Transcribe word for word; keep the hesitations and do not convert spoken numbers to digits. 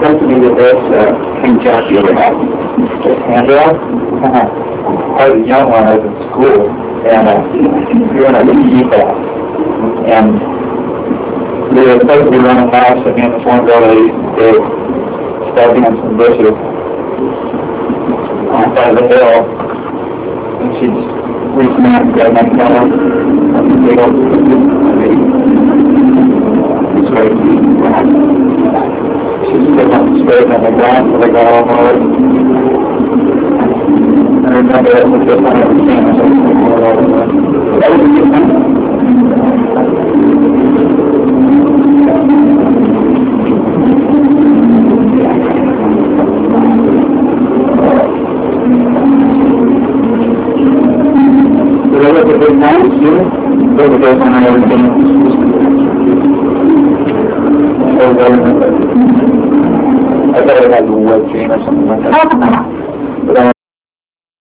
supposed to be the best uh, King Jack you ever had. Andrea? Uh-huh. I was a young one, I was in school, and uh, we were in a Ski class. And we were supposed to be running laps, and me and this one girl, they, they started in some bushes on the side of the hill, and she just reached out and grabbed my collar, and the big old straight. She stood up straight on the ground till they got all hard. I remember that was just one of the things I was thinking about. That was a good one. Did I look at big times too? Those are those on everything. I thought I had a web chain or something like that. But I